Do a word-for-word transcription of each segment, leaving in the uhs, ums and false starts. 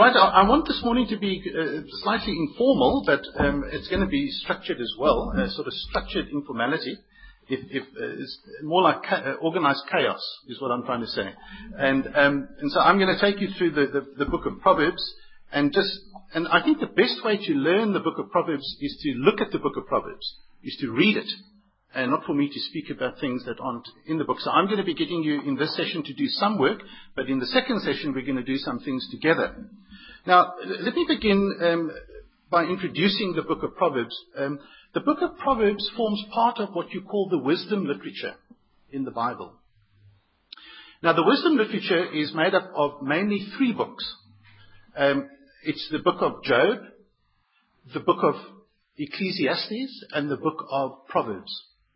Right, I, I want this morning to be uh, slightly informal, but um, it's going to be structured as well, uh, sort of structured informality. If, if uh, it's more like ca- uh, organized chaos is what I'm trying to say. And um, and so I'm going to take you through the, the, the book of Proverbs, and just and I think the best way to learn the book of Proverbs is to look at the book of Proverbs, is to read it, and not for me to speak about things that aren't in the book. So I'm going to be getting you in this session to do some work, but in the second session we're going to do some things together. Now, let me begin um, by introducing the book of Proverbs. Um, the book of Proverbs forms part of what you call the wisdom literature in the Bible. Now, the wisdom literature is made up of mainly three books. Um, it's the book of Job, the book of Ecclesiastes, and the book of Proverbs.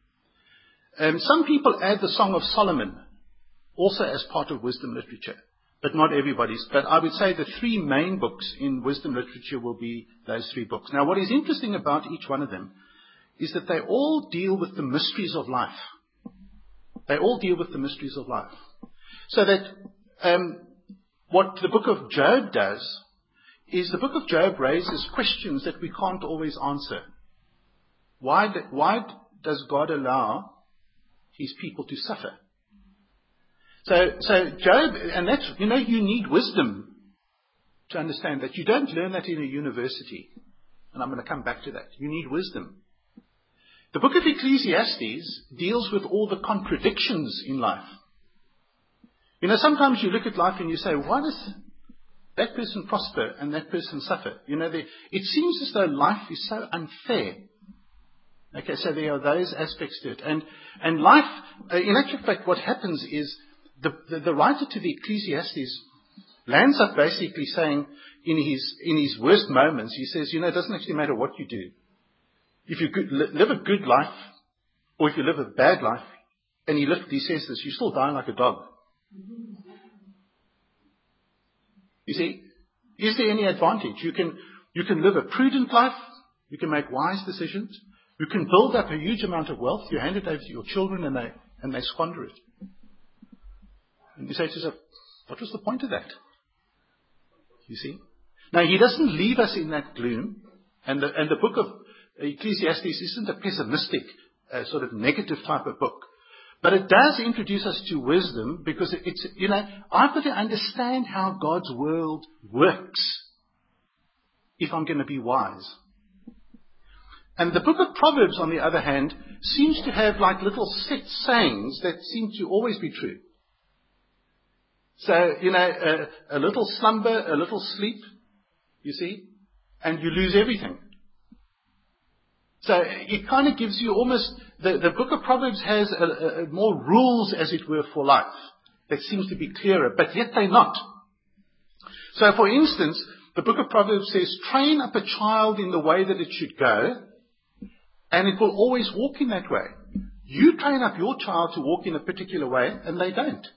Um, some people add the Song of Solomon also as part of wisdom literature, but not everybody's. But I would say the three main books in wisdom literature will be those three books. Now, what is interesting about each one of them is that they all deal with the mysteries of life. They all deal with the mysteries of life. So that um, what the book of Job does is the book of Job raises questions that we can't always answer. Why, do, why does God allow his people to suffer? So, so Job, and that's, you know, you need wisdom to understand that. You don't learn that in a university. And I'm going to come back to that. You need wisdom. The book of Ecclesiastes deals with all the contradictions in life. You know, sometimes you look at life and you say, why does that person prosper and that person suffer? You know, they, it seems as though life is so unfair. Okay, so there are those aspects to it. And, and life, uh, in actual fact, what happens is the, the, the writer to the Ecclesiastes lands up basically saying in his, in his worst moments, he says, you know, it doesn't actually matter what you do. If you good, live a good life, or if you live a bad life, and he, lift, he says this, you still die like a dog. You see, is there any advantage? You can, you can live a prudent life, you can make wise decisions, you can build up a huge amount of wealth, you hand it over to your children and they, and they squander it. And you say to yourself, what was the point of that? You see? Now, he doesn't leave us in that gloom, and the, and the book of Ecclesiastes isn't a pessimistic, uh, sort of negative type of book. But it does introduce us to wisdom because it's, you know, I've got to understand how God's world works if I'm going to be wise. And the book of Proverbs, on the other hand, seems to have like little set sayings that seem to always be true. So, you know, a, a little slumber, a little sleep, you see, and you lose everything. So it kind of gives you almost, the, the book of Proverbs has a, a, a more rules, as it were, for life that seems to be clearer, but yet they're not. So, for instance, the book of Proverbs says, train up a child in the way that it should go, and it will always walk in that way. You train up your child to walk in a particular way, and they don't.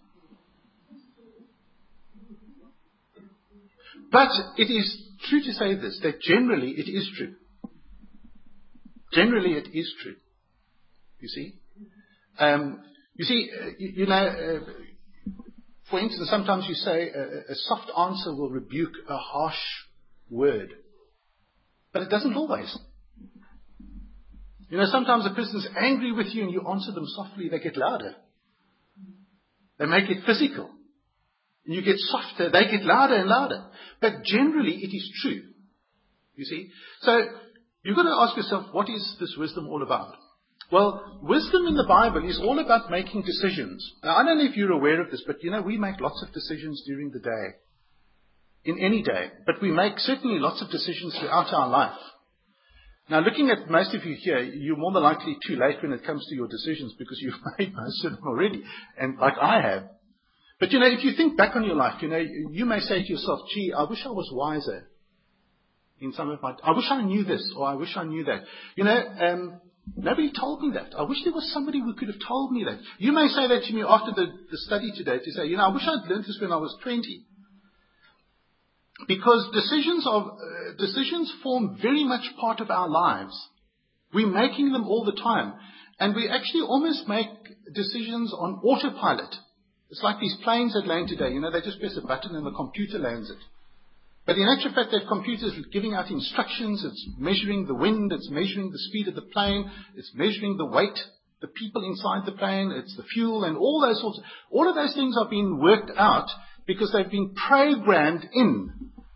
But it is true to say this, that generally it is true. Generally it is true. You see? Um, you see, uh, you, you know, uh, for instance, sometimes you say a, a soft answer will rebuke a harsh word. But it doesn't always. You know, sometimes a person's angry with you and you answer them softly, they get louder. They make it physical. And you get softer, they get louder and louder. But generally it is true. You see? So, you've got to ask yourself, what is this wisdom all about? Well, wisdom in the Bible is all about making decisions. Now, I don't know if you're aware of this, but you know, we make lots of decisions during the day. In any day. But we make certainly lots of decisions throughout our life. Now, looking at most of you here, you're more than likely too late when it comes to your decisions because you've made most of them already, and like I have. But you know, if you think back on your life, you know, you may say to yourself, gee, I wish I was wiser. In some of my, I wish I knew this, or I wish I knew that. You know, um, nobody told me that. I wish there was somebody who could have told me that. You may say that to me after the, the study today, to say, you know, I wish I'd learned this when I was twenty. Because decisions of uh, decisions form very much part of our lives. We're making them all the time, and we actually almost make decisions on autopilot. It's like these planes that land today. You know, they just press a button and the computer lands it. But in actual fact, that computer is giving out instructions. It's measuring the wind. It's measuring the speed of the plane. It's measuring the weight, the people inside the plane. It's the fuel and all those sorts of, all of those things are being worked out because they've been programmed in.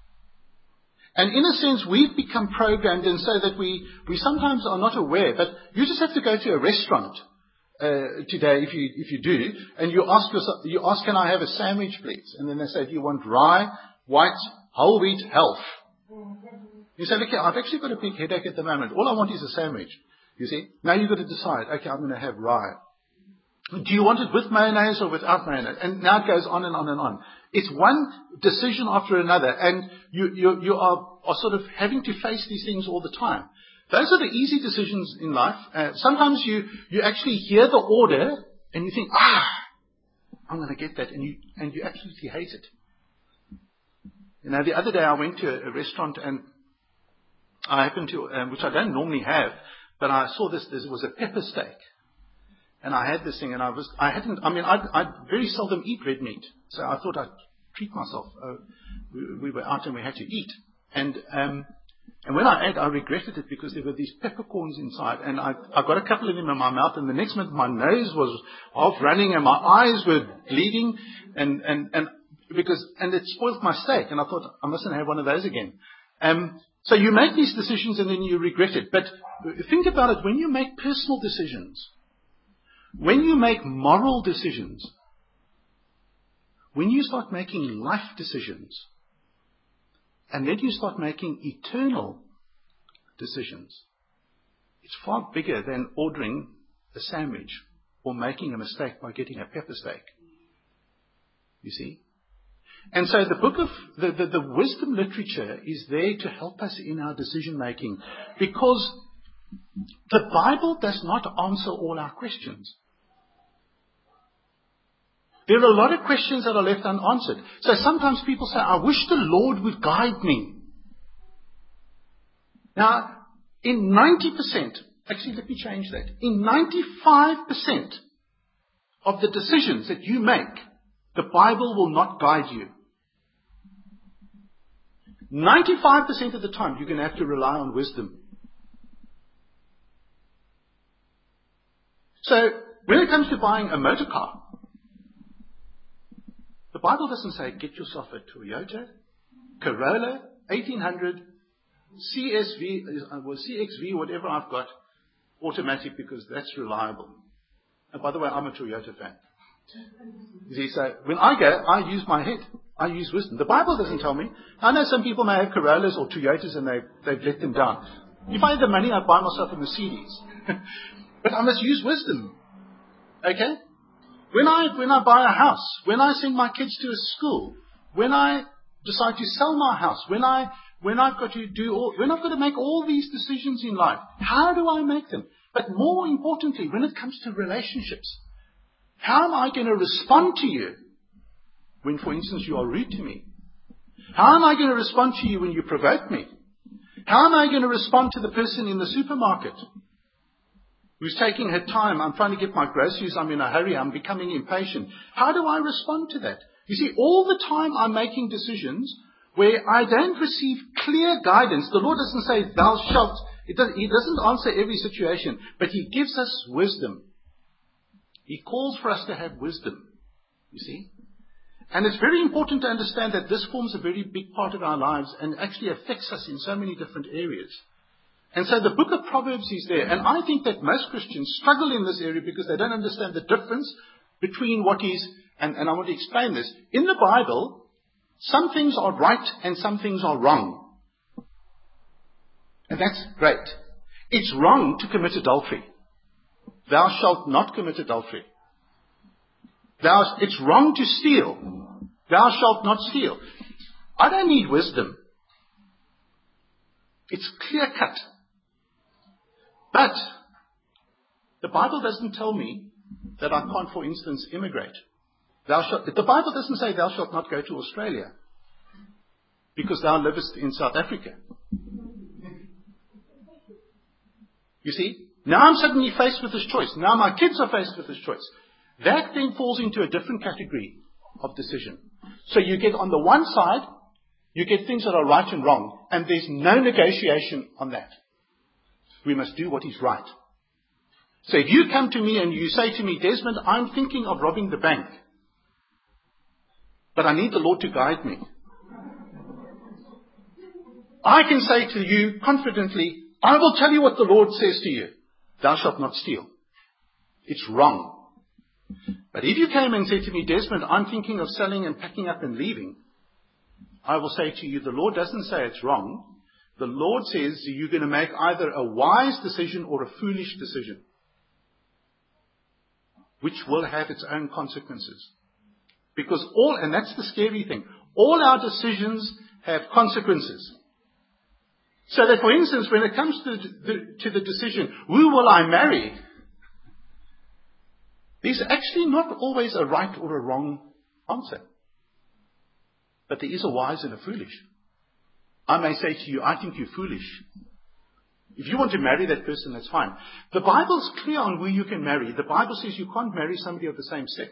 And in a sense, we've become programmed in so that we, we sometimes are not aware. But you just have to go to a restaurant uh, today, if you if you do, and you ask yourself, you ask, can I have a sandwich, please? And then they say, do you want rye, white, whole wheat, health? You say, look here, I've actually got a big headache at the moment. All I want is a sandwich. You see? Now you've got to decide, okay, I'm going to have rye. Do you want it with mayonnaise or without mayonnaise? And now it goes on and on and on. It's one decision after another, and you, you, you are, are sort of having to face these things all the time. Those are the easy decisions in life. Uh, sometimes you, you actually hear the order, and you think, ah, I'm going to get that, and you, and you absolutely hate it. You know, the other day I went to a, a restaurant, and I happened to, um, which I don't normally have, but I saw this, there was a pepper steak. And I had this thing, and I was, I hadn't, I mean, I I very seldom eat red meat. So I thought I'd treat myself. Uh, we, we were out and we had to eat. And, um, and when I ate, I regretted it because there were these peppercorns inside. And I, I got a couple of them in my mouth, and the next minute my nose was half running and my eyes were bleeding. And, and, and because, and it spoiled my steak. And I thought, I mustn't have one of those again. Um, so you make these decisions and then you regret it. But think about it, when you make personal decisions, when you make moral decisions, when you start making life decisions, and then you start making eternal decisions, it's far bigger than ordering a sandwich or making a mistake by getting a pepper steak. You see? And so the book of, the, the, the wisdom literature is there to help us in our decision making, because the Bible does not answer all our questions. There are a lot of questions that are left unanswered. So sometimes people say, I wish the Lord would guide me. Now, in ninety percent, actually let me change that. In ninety-five percent of the decisions that you make, the Bible will not guide you. ninety-five percent of the time, you're going to have to rely on wisdom. So, when it comes to buying a motor car, the Bible doesn't say, get yourself a Toyota, Corolla, eighteen hundred, C S V, or C X V, whatever I've got, automatic, because that's reliable. And by the way, I'm a Toyota fan. You see, so when I go, I use my head. I use wisdom. The Bible doesn't tell me. I know some people may have Corollas or Toyotas and they've, they've let them down. If I had the money, I'd buy myself a Mercedes. But I must use wisdom. Okay? When I, when I buy a house, when I send my kids to a school, when I decide to sell my house, when I, when I've got to do all, when I've got to make all these decisions in life, how do I make them? But more importantly, when it comes to relationships, how am I going to respond to you when, for instance, you are rude to me? How am I going to respond to you when you provoke me? How am I going to respond to the person in the supermarket who's taking her time? I'm trying to get my groceries. I'm in a hurry. I'm becoming impatient. How do I respond to that? You see, all the time I'm making decisions where I don't receive clear guidance. The Lord doesn't say, thou shalt. It does, he doesn't answer every situation, but He gives us wisdom. He calls for us to have wisdom, you see. And it's very important to understand that this forms a very big part of our lives and actually affects us in so many different areas. And so the book of Proverbs is there. And I think that most Christians struggle in this area because they don't understand the difference between what is, and, and I want to explain this. In the Bible, some things are right and some things are wrong. And that's great. It's wrong to commit adultery. Thou shalt not commit adultery. Thou, it's wrong to steal. Thou shalt not steal. I don't need wisdom. It's clear cut. But the Bible doesn't tell me that I can't, for instance, immigrate. Thou shalt, the Bible doesn't say thou shalt not go to Australia because thou livest in South Africa. You see? Now I'm suddenly faced with this choice. Now my kids are faced with this choice. That then falls into a different category of decision. So you get on the one side, You get things that are right and wrong, and there's no negotiation on that. We must do what is right. So if you come to me and you say to me, Desmond, I'm thinking of robbing the bank, but I need the Lord to guide me. I can say to you confidently, I will tell you what the Lord says to you. Thou shalt not steal. It's wrong. But if you came and said to me, Desmond, I'm thinking of selling and packing up and leaving, I will say to you, the Lord doesn't say it's wrong. The Lord says you're going to make either a wise decision or a foolish decision, which will have its own consequences. Because all, and that's the scary thing, all our decisions have consequences. So that, for instance, when it comes to the, to the decision, who will I marry? There's actually not always a right or a wrong answer. But there is a wise and a foolish. I may say to you, I think you're foolish. If you want to marry that person, that's fine. The Bible's clear on who you can marry. The Bible says you can't marry somebody of the same sex.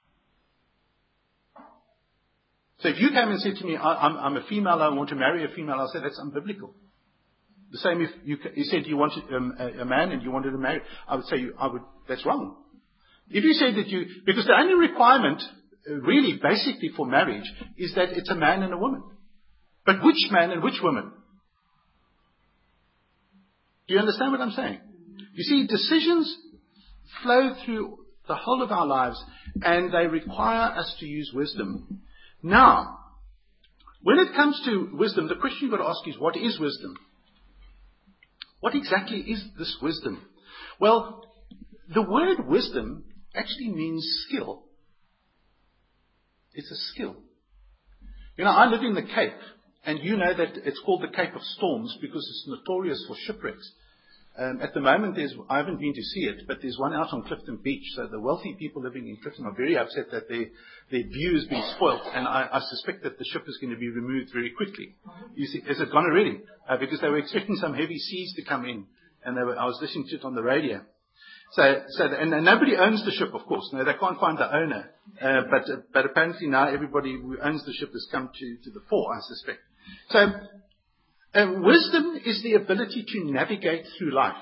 So if you came and said to me, I, I'm, I'm a female, I want to marry a female, I'll say that's unbiblical. The same if you, you said you wanted um, a, a man and you wanted to marry, I would say you, I would, that's wrong. If you said that you, because the only requirement, uh, really, basically for marriage, is that it's a man and a woman. But which man and which woman? Do you understand what I'm saying? You see, decisions flow through the whole of our lives, and they require us to use wisdom. Now, when it comes to wisdom, the question you've got to ask is, what is wisdom? What exactly is this wisdom? Well, the word wisdom actually means skill. It's a skill. You know, I live in the Cape, and you know that it's called the Cape of Storms because it's notorious for shipwrecks. Um, at the moment, there's, I haven't been to see it, but there's one out on Clifton Beach. So the wealthy people living in Clifton are very upset that their, their view has been spoilt, and I, I suspect that the ship is going to be removed very quickly. You see, has it gone already? Uh, because they were expecting some heavy seas to come in, and they were, I was listening to it on the radio. So, so the, and, and nobody owns the ship, of course. No, they can't find the owner. Uh, but, uh, but apparently now everybody who owns the ship has come to, to the fore, I suspect. So, uh, wisdom is the ability to navigate through life.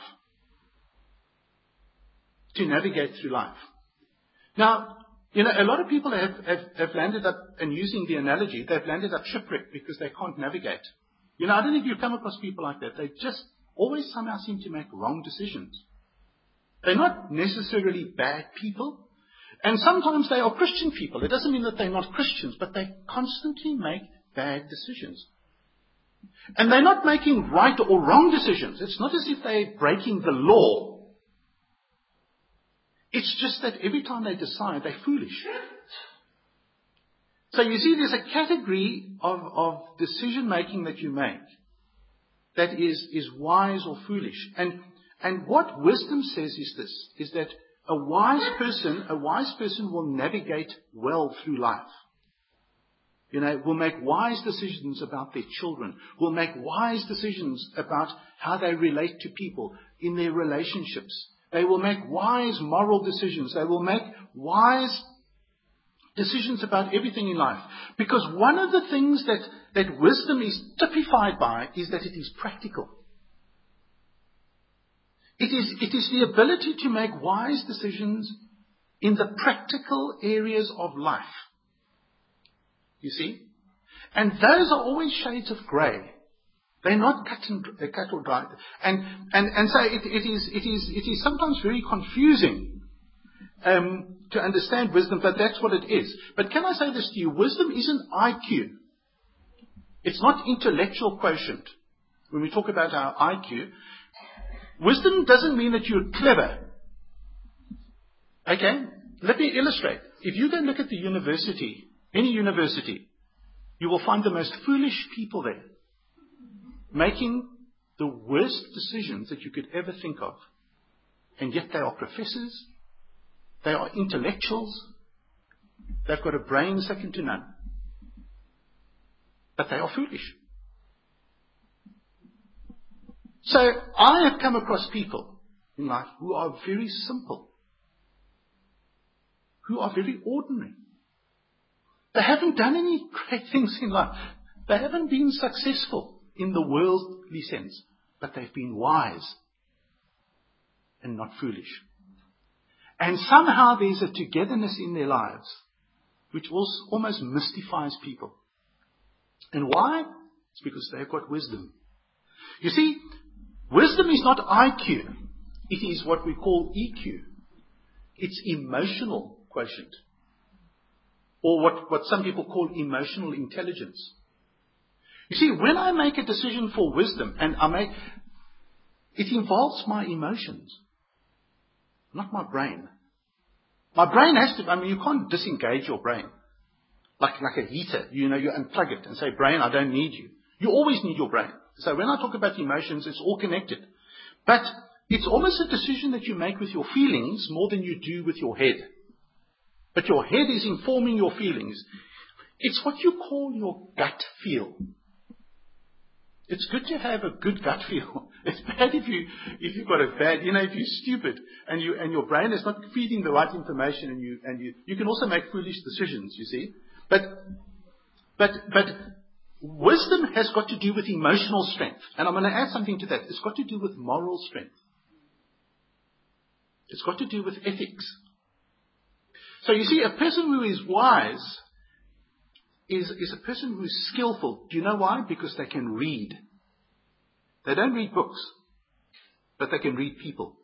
To navigate through life. Now, you know, a lot of people have, have, have landed up, and using the analogy, they've landed up shipwrecked because they can't navigate. You know, I don't know if you've come across people like that. They just always somehow seem to make wrong decisions. They're not necessarily bad people. And sometimes they are Christian people. It doesn't mean that they're not Christians, but they constantly make bad decisions. And they're not making right or wrong decisions. It's not as if they're breaking the law. It's just that every time they decide, they're foolish. So you see, there's a category of, of decision making that you make that is, is wise or foolish. And And what wisdom says is this, is that a wise person, a wise person will navigate well through life. You know, will make wise decisions about their children, will make wise decisions about how they relate to people in their relationships. They will make wise moral decisions. They will make wise decisions about everything in life. Because one of the things that, that wisdom is typified by is that it is practical. It is, it is the ability to make wise decisions in the practical areas of life. You see? And those are always shades of grey. They're not cut, and, uh, cut or dried. And, and, and so it, it, is, it, is, it is sometimes very confusing um, to understand wisdom, but that's what it is. But can I say this to you? Wisdom isn't I Q. It's not intellectual quotient. When we talk about our I Q, wisdom doesn't mean that you're clever. Okay? Let me illustrate. If you go and look at the university, any university, you will find the most foolish people there, making the worst decisions that you could ever think of. And yet they are professors, they are intellectuals, they've got a brain second to none. But they are foolish. So I have come across people in life who are very simple, who are very ordinary. They haven't done any great things in life. They haven't been successful in the worldly sense, but they've been wise and not foolish. And somehow there's a togetherness in their lives which also almost mystifies people. And why? It's because they've got wisdom. You see, wisdom is not I Q. It is what we call E Q. It's emotional quotient. Or what, what some people call emotional intelligence. You see, when I make a decision for wisdom, and I make, it involves my emotions, not my brain. My brain has to, I mean, you can't disengage your brain. Like, like a heater, you know, you unplug it and say, brain, I don't need you. You always need your brain. So when I talk about emotions, it's all connected. But it's almost a decision that you make with your feelings more than you do with your head. But your head is informing your feelings. It's what you call your gut feel. It's good to have a good gut feel. It's bad if you if you've got a bad, you know, if you're stupid and you and your brain is not feeding the right information, and you and you you can also make foolish decisions. You see, but but but wisdom has got to do with emotional strength, and I'm going to add something to that. It's got to do with moral strength. It's got to do with ethics. So you see, a person who is wise is, is a person who is skillful. Do you know why? Because they can read. They don't read books, but they can read people.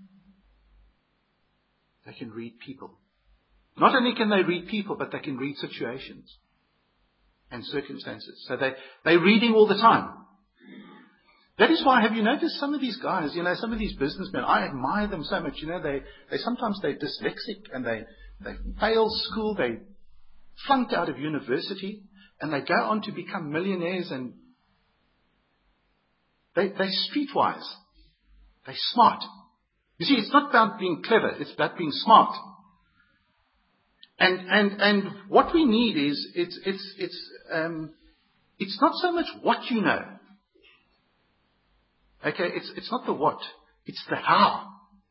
They can read people. Not only can they read people, but they can read situations and circumstances. So they, they're reading all the time. That is why, have you noticed some of these guys, you know, some of these businessmen, I admire them so much. You know, they, they sometimes they're dyslexic and they, they fail school, they flunked out of university, and they go on to become millionaires, and they, they're streetwise. They're smart. You see, it's not about being clever, it's about being smart. And, and, and what we need is, it's, it's, it's, um, it's not so much what you know. Okay, it's, it's not the what, it's the how.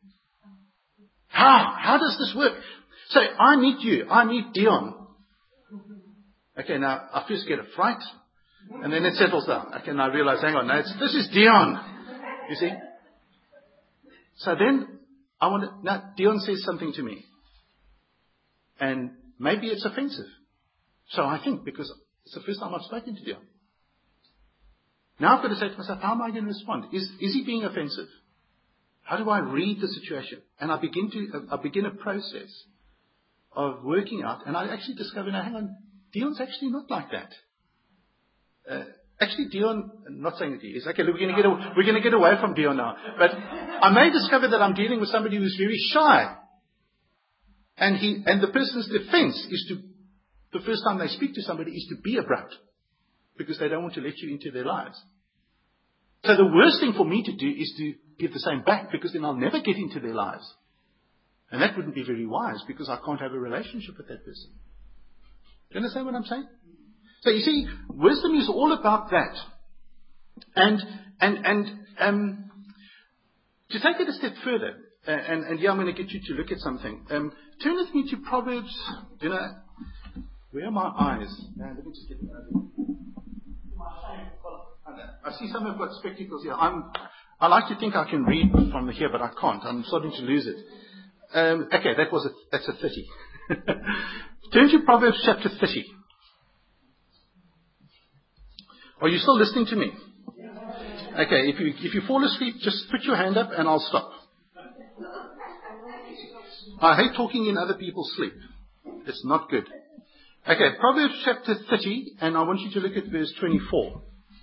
How? How does this work? So I meet you, I meet Dion. Okay, now I first get a fright, and then it settles down. Okay, now I realize, hang on, now it's, this is Dion. You see? So then I want to, now Dion says something to me. And maybe it's offensive. So I think, because it's the first time I've spoken to Dion. Now I've got to say to myself, how am I going to respond? Is, is he being offensive? How do I read the situation? And I begin to, I begin a process of working out, and I actually discover, now hang on, Dion's actually not like that. Uh, actually, Dion, I'm not saying that he is. Okay, look, we're going to get away, we're going to get away from Dion now. But I may discover that I'm dealing with somebody who's very shy, and he, and the person's defense is to, the first time they speak to somebody, is to be abrupt, because they don't want to let you into their lives. So the worst thing for me to do is to give the same back, because then I'll never get into their lives. And that wouldn't be very wise, because I can't have a relationship with that person. Do you understand what I'm saying? So you see, wisdom is all about that. And, and, and, um, to take it a step further, uh, and, and yeah, I'm going to get you to look at something. Um, turn with me to Proverbs, you know, where are my eyes? Now, let me just get them over. I see some have got spectacles here. I'm, I like to think I can read from here, but I can't. I'm starting to lose it. Um, okay, that was a, that's a thirty. Turn to Proverbs chapter thirty. Are you still listening to me? Okay, if you, if you fall asleep, just put your hand up and I'll stop. I hate talking in other people's sleep. It's not good. Okay, Proverbs chapter thirty, and I want you to look at verse twenty-four.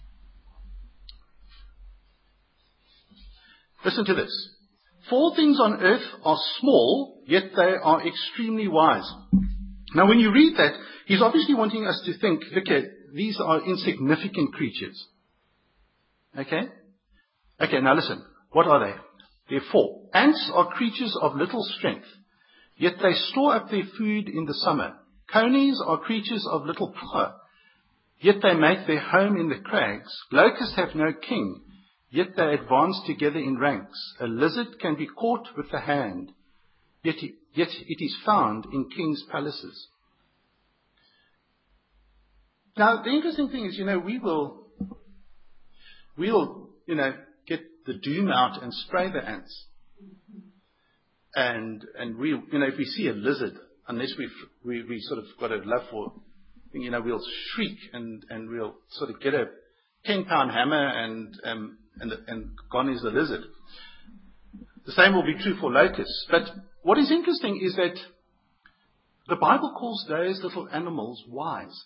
Listen to this. Four things on earth are small, yet they are extremely wise. Now when you read that, he's obviously wanting us to think, look at, these are insignificant creatures. Okay? Okay, now listen. What are they? There are four. Ants are creatures of little strength, yet they store up their food in the summer. Conies are creatures of little power, yet they make their home in the crags. Locusts have no king, yet they advance together in ranks. A lizard can be caught with the hand, yet it, yet it is found in kings' palaces. Now, the interesting thing is, you know, we will, we'll, you know, get the doom out and spray the ants. And, and we, you know, if we see a lizard, unless we've, we, we sort of got a love for, you know, we'll shriek and, and we'll sort of get a ten pound hammer and, um, and, and gone is the lizard. The same will be true for locusts. But what is interesting is that the Bible calls those little animals wise.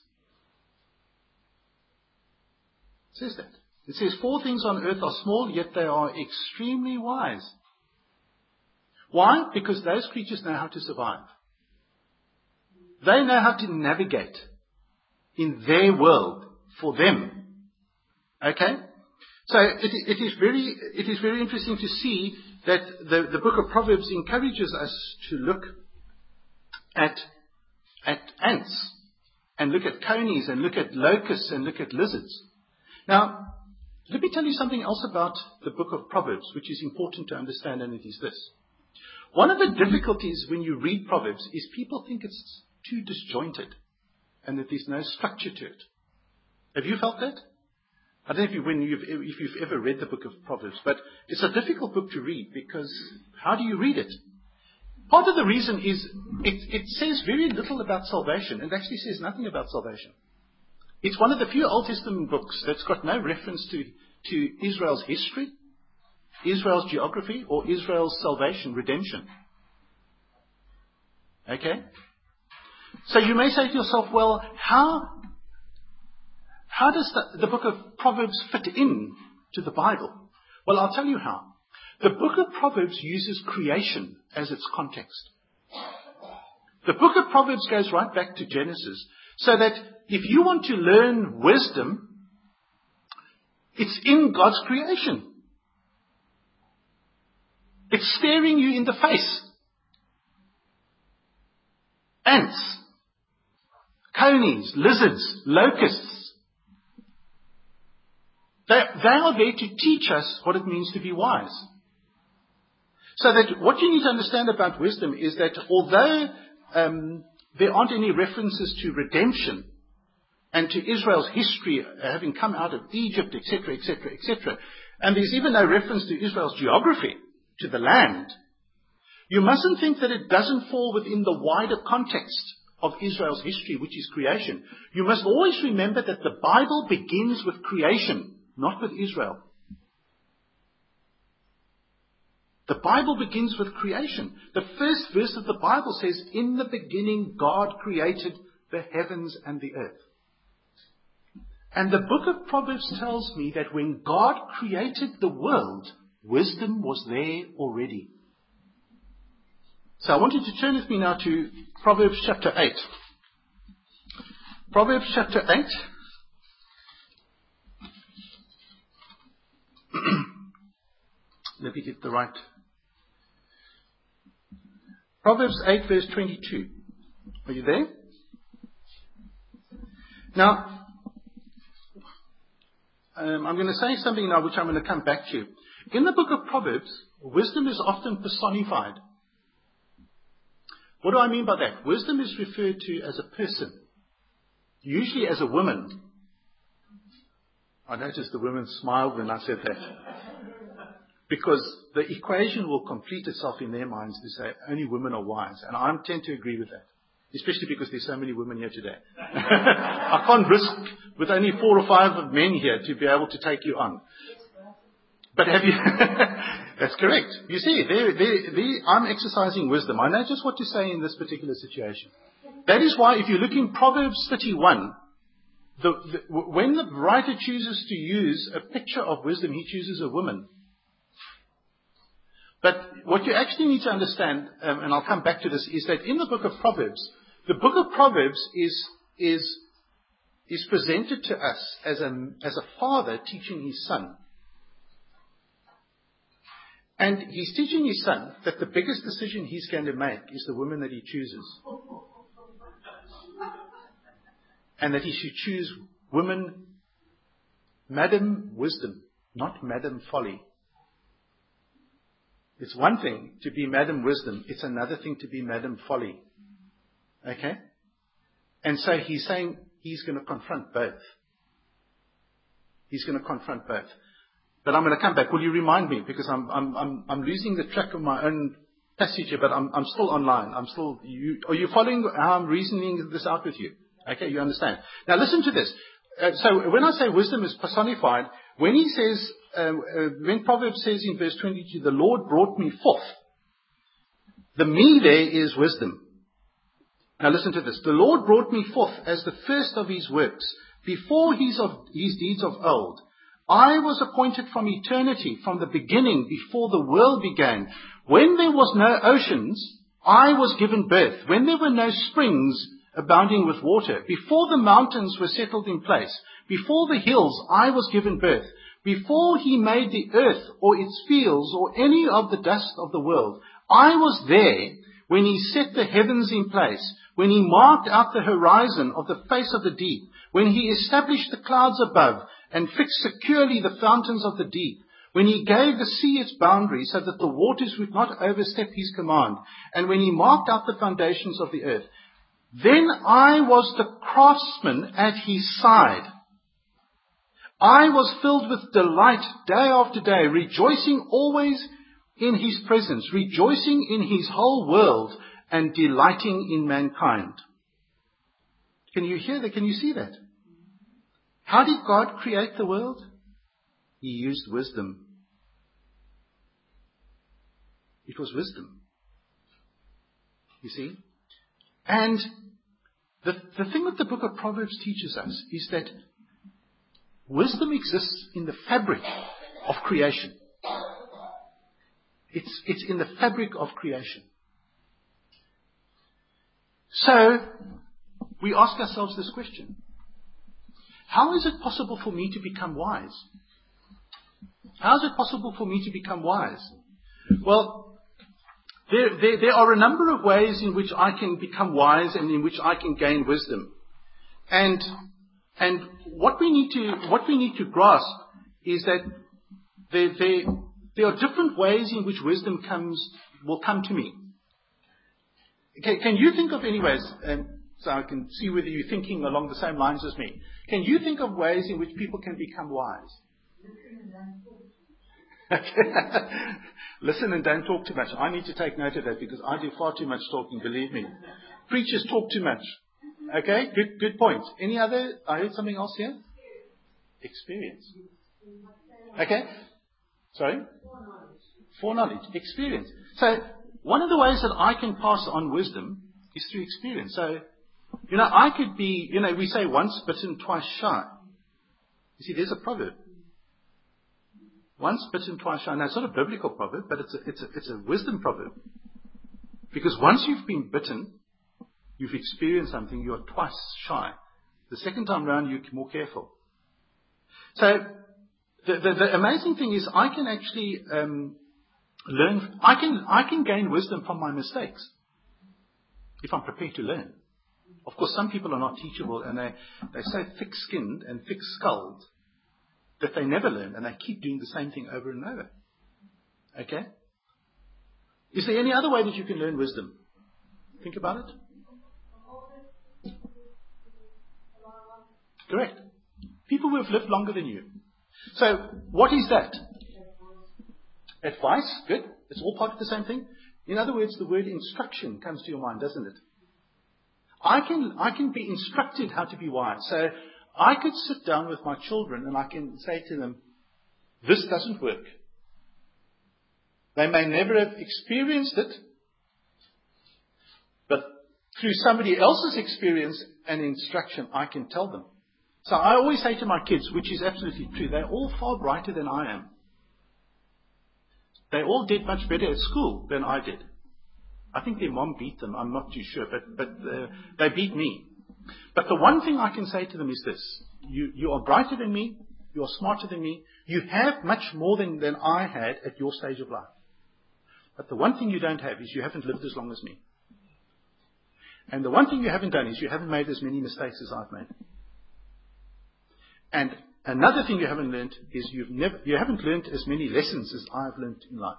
It says that. It says, four things on earth are small, yet they are extremely wise. Why? Because those creatures know how to survive. They know how to navigate in their world for them. Okay? So it, it is very, it is very interesting to see that the, the book of Proverbs encourages us to look at, at ants and look at conies and look at locusts and look at lizards. Now, let me tell you something else about the book of Proverbs, which is important to understand, and it is this. One of the difficulties when you read Proverbs is people think it's too disjointed and that there's no structure to it. Have you felt that? I don't know if, you, when you've, if you've ever read the book of Proverbs, but it's a difficult book to read because how do you read it? Part of the reason is it, it says very little about salvation. It actually says nothing about salvation. It's one of the few Old Testament books that's got no reference to, to Israel's history, Israel's geography, or Israel's salvation, redemption. Okay? So you may say to yourself, well, how, how does the, the book of Proverbs fit in to the Bible? Well, I'll tell you how. The book of Proverbs uses creation as its context. The book of Proverbs goes right back to Genesis, so that if you want to learn wisdom, it's in God's creation. It's staring you in the face. Ants, conies, lizards, locusts. They, they are there to teach us what it means to be wise. So that what you need to understand about wisdom is that although um, there aren't any references to redemption and to Israel's history having come out of Egypt, et cetera, et cetera, et cetera, and there's even no reference to Israel's geography, to the land, you mustn't think that it doesn't fall within the wider context of Israel's history, which is creation. You must always remember that the Bible begins with creation, not with Israel. The Bible begins with creation. The first verse of the Bible says, in the beginning God created the heavens and the earth. And the book of Proverbs tells me that when God created the world, wisdom was there already. So I want you to turn with me now to Proverbs chapter eight. Proverbs chapter eight. Let me get the right. Proverbs eight verse twenty-two. Are you there? Now, um, I'm going to say something now which I'm going to come back to. In the book of Proverbs, wisdom is often personified. What do I mean by that? Wisdom is referred to as a person, usually as a woman. I noticed the women smiled when I said that. Because the equation will complete itself in their minds to say only women are wise. And I tend to agree with that. Especially because there's so many women here today. I can't risk with only four or five of men here to be able to take you on. But have you... That's correct. You see, there, there, there, I'm exercising wisdom. I know just what to say in this particular situation. That is why if you look in Proverbs thirty-one, the, the, when the writer chooses to use a picture of wisdom, he chooses a woman. But what you actually need to understand, um, and I'll come back to this, is that in the book of Proverbs, the book of Proverbs is is is presented to us as a as a father teaching his son. And he's teaching his son that the biggest decision he's going to make is the woman that he chooses. And that he should choose women, Madam Wisdom, not Madam Folly. It's one thing to be Madam Wisdom. It's another thing to be Madam Folly. Okay? And so he's saying, he's going to confront both. He's going to confront both. But I'm going to come back. Will you remind me? Because I'm, I'm, I'm, I'm losing the track of my own passage here, but I'm, I'm still online. I'm still, you, are you following how I'm reasoning this out with you? Okay, you understand. Now listen to this. Uh, so when I say wisdom is personified, when he says, uh, uh, when Proverbs says in verse twenty-two, the Lord brought me forth, the me there is wisdom. Now listen to this. The Lord brought me forth as the first of his works, before his, of, his deeds of old. I was appointed from eternity, from the beginning, before the world began. When there was no oceans, I was given birth. When there were no springs abounding with water, before the mountains were settled in place, before the hills, I was given birth. Before he made the earth or its fields or any of the dust of the world, I was there when he set the heavens in place, when he marked out the horizon of the face of the deep, when he established the clouds above and fixed securely the fountains of the deep, when he gave the sea its boundaries so that the waters would not overstep his command, and when he marked out the foundations of the earth. Then I was the craftsman at his side. I was filled with delight day after day, rejoicing always in his presence, rejoicing in his whole world, and delighting in mankind. Can you hear that? Can you see that? How did God create the world? He used wisdom. It was wisdom. You see? And the, the thing that the book of Proverbs teaches us is that wisdom exists in the fabric of creation. It's, it's in the fabric of creation. So, we ask ourselves this question. How is it possible for me to become wise? How is it possible for me to become wise? Well, there, there, there are a number of ways in which I can become wise and in which I can gain wisdom. And, and what we need to, what we need to grasp is that there, there, there are different ways in which wisdom comes, will come to me. Okay, can you think of any ways, and so I can see whether you're thinking along the same lines as me. Can you think of ways in which people can become wise? Listen and don't talk too much. I need to take note of that because I do far too much talking, believe me. Preachers talk too much. Okay, good good point. Any other? I heard something else here. Experience. Okay. Sorry? Foreknowledge. Experience. So, one of the ways that I can pass on wisdom is through experience. So, you know, I could be, you know, we say once bitten, twice shy. You see, there's a proverb. Once bitten, twice shy. Now, it's not a biblical proverb, but it's a, it's a, it's a wisdom proverb. Because once you've been bitten, you've experienced something, you're twice shy. The second time round, you're more careful. So, the, the, the amazing thing is I can actually um, learn, I can, I can gain wisdom from my mistakes. If I'm prepared to learn. Of course, some people are not teachable and they, they're so thick-skinned and thick-skulled that they never learn and they keep doing the same thing over and over. Okay? Is there any other way that you can learn wisdom? Think about it. Correct. People who have lived longer than you. So, what is that? Advice. Good. It's all part of the same thing. In other words, the word instruction comes to your mind, doesn't it? I can, I can be instructed how to be wise. So I could sit down with my children and I can say to them, this doesn't work. They may never have experienced it, but through somebody else's experience and instruction, I can tell them. So I always say to my kids, which is absolutely true, they're all far brighter than I am. They all did much better at school than I did. I think their mom beat them. I'm not too sure, but but uh, they beat me. But the one thing I can say to them is this: you you are brighter than me. You are smarter than me. You have much more than than I had at your stage of life. But the one thing you don't have is you haven't lived as long as me. And the one thing you haven't done is you haven't made as many mistakes as I've made. And another thing you haven't learned is you've never you haven't learned as many lessons as I've learned in life.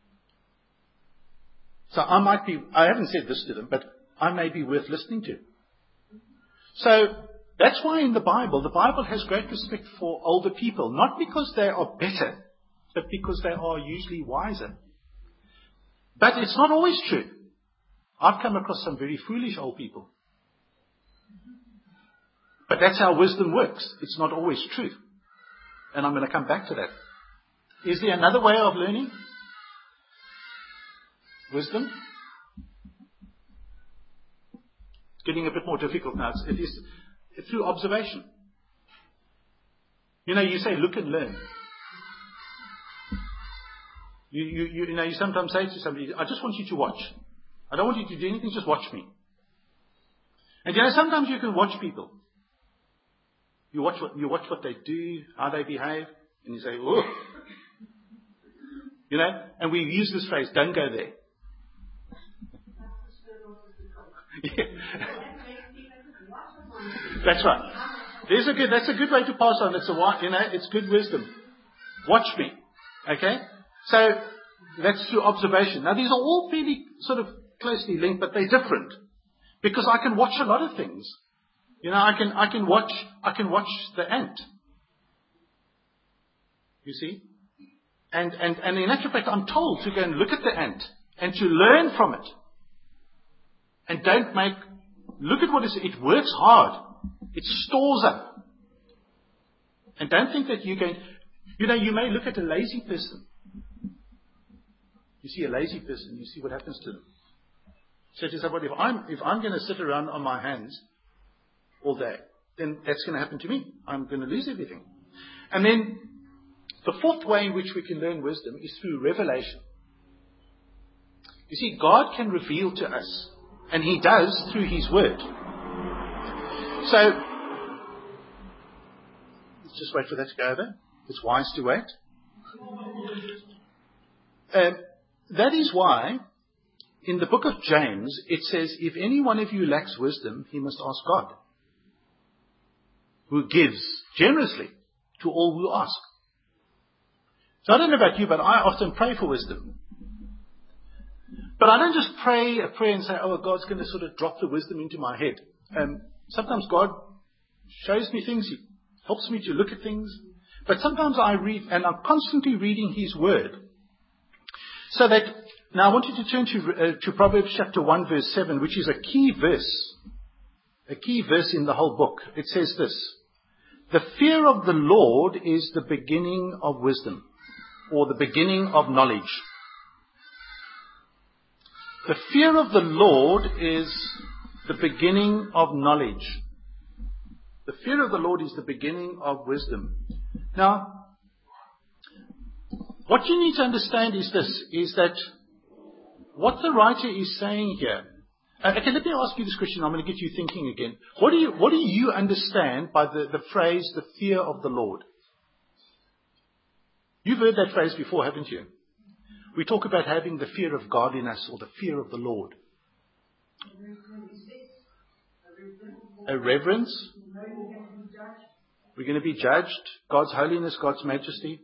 So I might be, I haven't said this to them, but I may be worth listening to. So That's why in the Bible, the Bible has great respect for older people, not because they are better, but because they are usually wiser. But it's not always true. I've come across some very foolish old people. But that's how wisdom works. It's not always true. And I'm going to come back to that. Is there another way of learning wisdom? It's getting a bit more difficult now. It's, it is through observation. You know, you say, look and learn. You, you, you, you know, you sometimes say to somebody, I just want you to watch. I don't want you to do anything, just watch me. And you know, sometimes you can watch people. You watch what, you watch what they do, how they behave, and you say, oh. You know, and we use this phrase, don't go there. Yeah. That's right. There's a good, that's a good way to pass on. It's a, you know, it's good wisdom. Watch me. Okay? So, that's through observation. Now, these are all fairly sort of closely linked, but they're different. Because I can watch a lot of things. You know, I can, I can watch, I can watch the ant. You see? And, and, and in actual fact, I'm told to go and look at the ant and to learn from it. And don't make, look at what it is, it works hard. It stores up. And don't think that you're going, you know, you may look at a lazy person. You see a lazy person, you see what happens to them. So to somebody, if I'm, if I'm going to sit around on my hands all day, then that's going to happen to me. I'm going to lose everything. And then the fourth way in which we can learn wisdom is through revelation. You see, God can reveal to us, and He does through His Word. So, let's just wait for that to go over. It's wise to wait. Um, that is why, in the book of James, it says, if any one of you lacks wisdom, he must ask God, who gives generously to all who ask. So I don't know about you, but I often pray for wisdom. But I don't just pray a prayer and say, oh, God's going to sort of drop the wisdom into my head. Um, sometimes God shows me things. He helps me to look at things. But sometimes I read, and I'm constantly reading His Word. So that, now I want you to turn to, uh, to Proverbs chapter one, verse seven, which is a key verse. A key verse in the whole book. It says this: the fear of the Lord is the beginning of wisdom, or the beginning of knowledge. The fear of the Lord is the beginning of knowledge. The fear of the Lord is the beginning of wisdom. Now, what you need to understand is this, is that what the writer is saying here. Uh, okay, let me ask you this question. I'm going to get you thinking again. What do you, what do you understand by the, the phrase, the fear of the Lord? You've heard that phrase before, haven't you? We talk about having the fear of God in us, or the fear of the Lord. A reverence. We're going to be judged. God's holiness, God's majesty.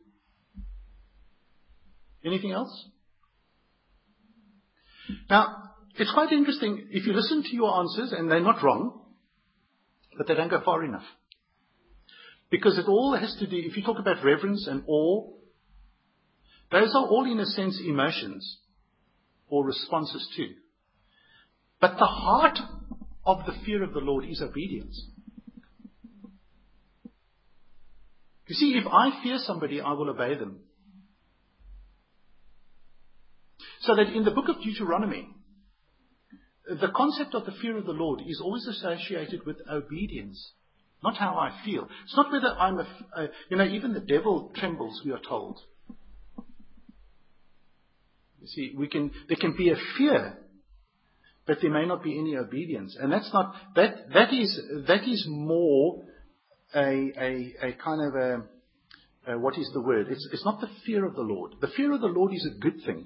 Anything else? Now, it's quite interesting. If you listen to your answers, and they're not wrong, but they don't go far enough. Because it all has to do, if you talk about reverence and awe, those are all, in a sense, emotions or responses too. But the heart of the fear of the Lord is obedience. You see, if I fear somebody, I will obey them. So that in the book of Deuteronomy, the concept of the fear of the Lord is always associated with obedience, not how I feel. It's not whether I'm a, a you know, even the devil trembles, we are told. You see, we can, there can be a fear, but there may not be any obedience. And that's not, that, that is, that is more a, a, a kind of a, a, what is the word? It's, it's not the fear of the Lord. The fear of the Lord is a good thing.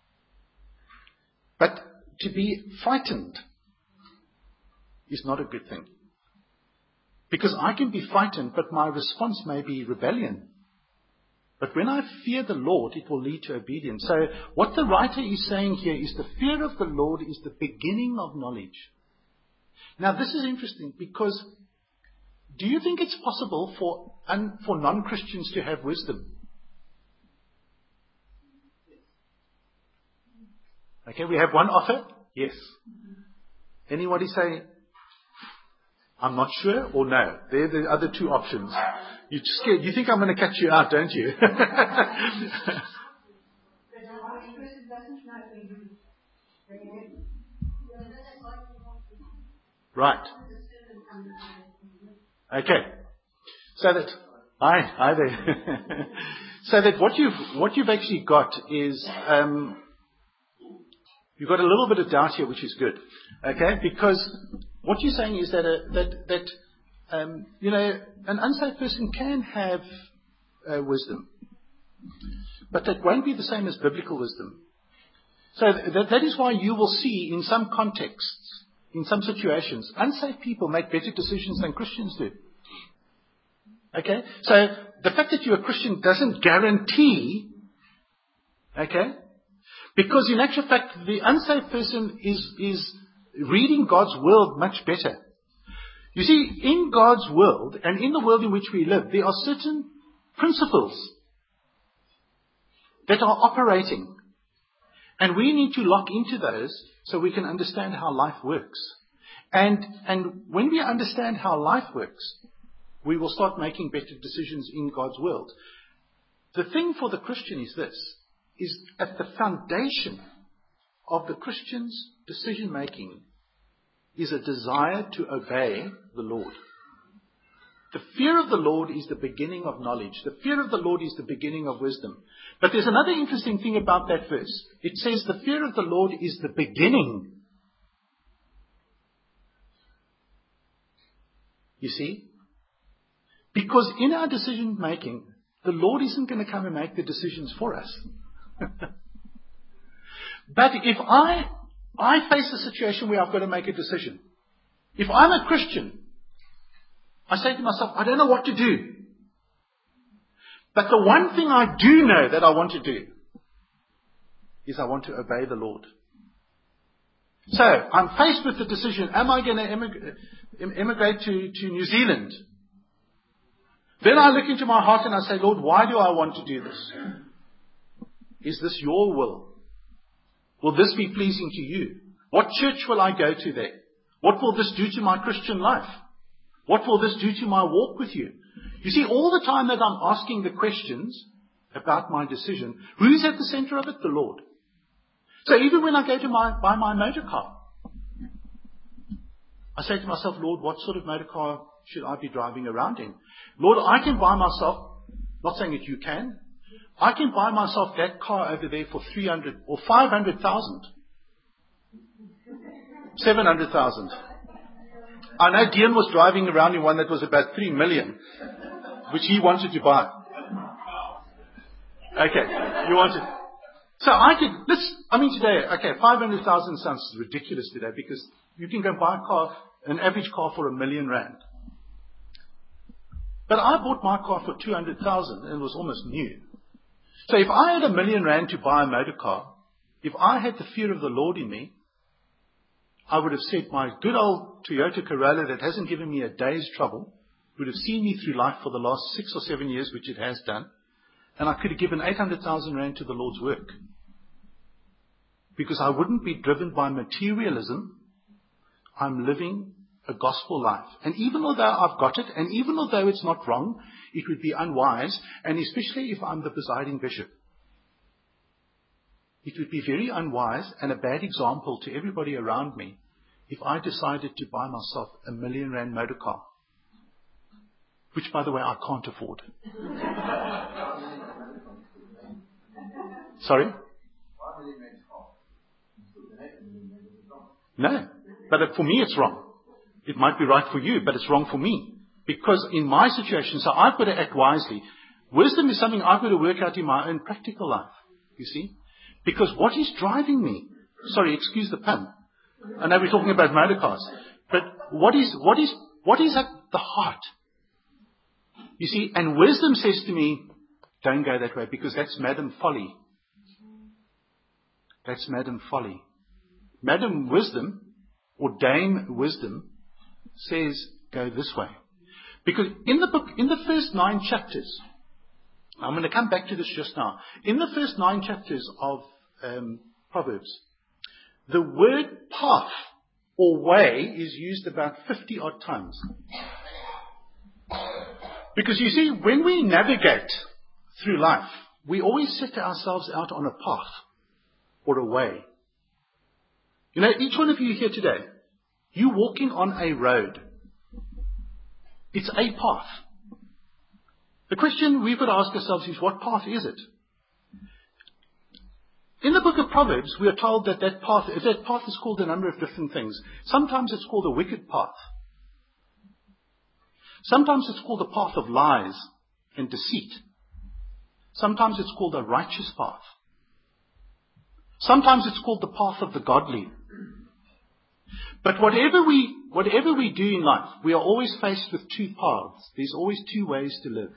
But to be frightened is not a good thing. Because I can be frightened, but my response may be rebellion. But when I fear the Lord, it will lead to obedience. So what the writer is saying here is the fear of the Lord is the beginning of knowledge. Now this is interesting because do you think it's possible for un, for non-Christians to have wisdom? Okay, we have one offer. Yes. Anybody say, I'm not sure, or no? They're the other two options. You're scared. You think I'm going to catch you out, don't you? Right. Okay. So that, hi, hi there. So that what you've, what you've actually got is, um, you've got a little bit of doubt here, which is good. Okay? Because what you're saying is that, uh, that, that, um, you know, an unsaved person can have uh, wisdom. But that won't be the same as biblical wisdom. So that, that is why you will see in some contexts, in some situations, unsaved people make better decisions than Christians do. Okay? So the fact that you're a Christian doesn't guarantee, okay? Because in actual fact, the unsaved person is, is reading God's world much better. You see, in God's world, and in the world in which we live, there are certain principles that are operating. And we need to lock into those so we can understand how life works. And, and when we understand how life works, we will start making better decisions in God's world. The thing for the Christian is this, is at the foundation of the Christian's decision making is a desire to obey the Lord. The fear of the Lord is the beginning of knowledge. The fear of the Lord is the beginning of wisdom. But there's another interesting thing about that verse. It says the fear of the Lord is the beginning. You see? Because in our decision making, the Lord isn't going to come and make the decisions for us. But if I, I face a situation where I've got to make a decision. If I'm a Christian, I say to myself, I don't know what to do. But the one thing I do know that I want to do is I want to obey the Lord. So, I'm faced with the decision, am I going to emigrate, emigrate to, to New Zealand? Then I look into my heart and I say, Lord, why do I want to do this? Is this your will? Will this be pleasing to you? What church will I go to there? What will this do to my Christian life? What will this do to my walk with you? You see, all the time that I'm asking the questions about my decision, who's at the center of it? The Lord. So even when I go to my, buy my motor car, I say to myself, Lord, what sort of motor car should I be driving around in? Lord, I can buy myself, not saying that you can, I can buy myself that car over there for three hundred or five hundred thousand. seven hundred thousand. I know Dion was driving around in one that was about three million, which he wanted to buy. Okay, you wanted. So I could, this, I mean today, okay, five hundred thousand sounds ridiculous today because you can go buy a car, an average car for a million rand. But I bought my car for two hundred thousand and it was almost new. So if I had a million rand to buy a motor car, if I had the fear of the Lord in me, I would have said my good old Toyota Corolla that hasn't given me a day's trouble would have seen me through life for the last six or seven years, which it has done, and I could have given eight hundred thousand rand to the Lord's work. Because I wouldn't be driven by materialism. I'm living a gospel life. And even although I've got it, and even although it's not wrong, it would be unwise, and especially if I'm the presiding bishop. It would be very unwise and a bad example to everybody around me if I decided to buy myself a million rand motor car. Which, by the way, I can't afford. Sorry? No. But for me it's wrong. It might be right for you, but it's wrong for me. Because in my situation, so I've got to act wisely. Wisdom is something I've got to work out in my own practical life. You see? Because what is driving me, sorry, excuse the pun. I know we're talking about motor cars. But what is, what is, what is at the heart? You see, and wisdom says to me, don't go that way because that's Madam Folly. That's Madam Folly. Madam Wisdom, or Dame Wisdom, says, go this way. Because in the book, in the first nine chapters, I'm going to come back to this just now. In the first nine chapters of um, Proverbs, the word path or way is used about fifty odd times. Because you see, when we navigate through life, we always set ourselves out on a path or a way. You know, each one of you here today, you're walking on a road. It's a path. The question we've got to ask ourselves is, what path is it? In the book of Proverbs, we are told that that path, that path is called a number of different things. Sometimes it's called a wicked path. Sometimes it's called a path of lies and deceit. Sometimes it's called a righteous path. Sometimes it's called the path of the godly. But whatever we, whatever we do in life, we are always faced with two paths. There's always two ways to live.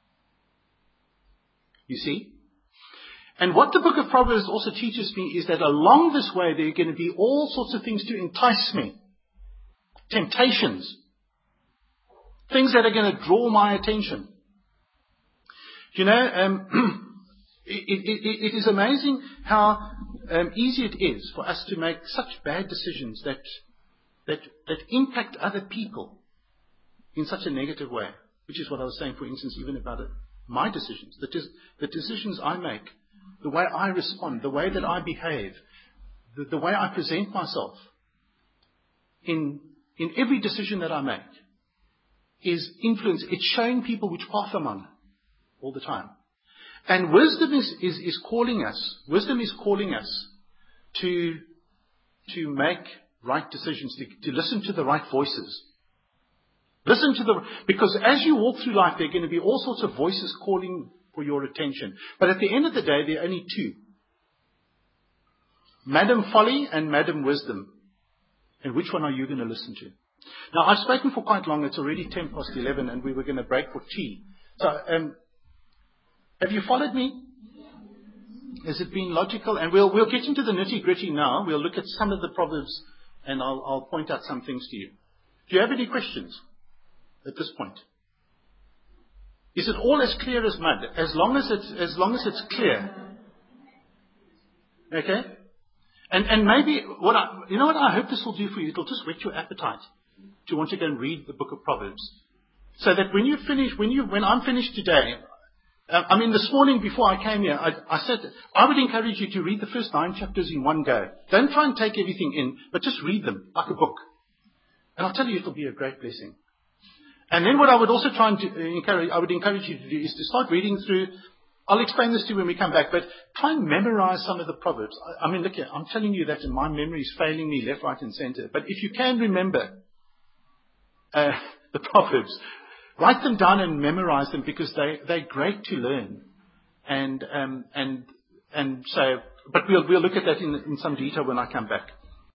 You see? And what the book of Proverbs also teaches me is that along this way there are going to be all sorts of things to entice me. Temptations. Things that are going to draw my attention. You know, um, it, it, it is amazing how um, easy it is for us to make such bad decisions that, that, that impact other people in such a negative way. Which is what I was saying, for instance, even about it, my decisions. The, the decisions I make, the way I respond, the way that I behave, the, the way I present myself in, in every decision that I make is influence. It's showing people which path I'm on all the time. And wisdom is, is, is calling us, wisdom is calling us to, to make right decisions, to, to listen to the right voices. Listen to the, because as you walk through life, there are going to be all sorts of voices calling for your attention. But at the end of the day, there are only two. Madam Folly and Madam Wisdom. And which one are you going to listen to? Now, I've spoken for quite long. It's already ten past eleven and we were going to break for tea. So, um, have you followed me? Has it been logical? And we'll, we'll get into the nitty-gritty now. We'll look at some of the Proverbs and I'll, I'll point out some things to you. Do you have any questions at this point? Is it all as clear as mud? As long as it's, as long as it's clear. Okay? And, and maybe, what I, you know what I hope this will do for you? It'll just whet your appetite to want to go and read the book of Proverbs. So that when you finish, when you, when I'm finished today, uh, I mean this morning before I came here, I, I said, I would encourage you to read the first nine chapters in one go. Don't try and take everything in, but just read them like a book. And I'll tell you, it'll be a great blessing. And then what I would also try and do, encourage, I would encourage you to do is to start reading through. I'll explain this to you when we come back, but try and memorize some of the Proverbs. I, I mean, look here, I'm telling you that my memory is failing me left, right, and center. But if you can remember uh, the Proverbs, write them down and memorize them because they they're great to learn. And um, and and so, but we'll we'll look at that in in some detail when I come back.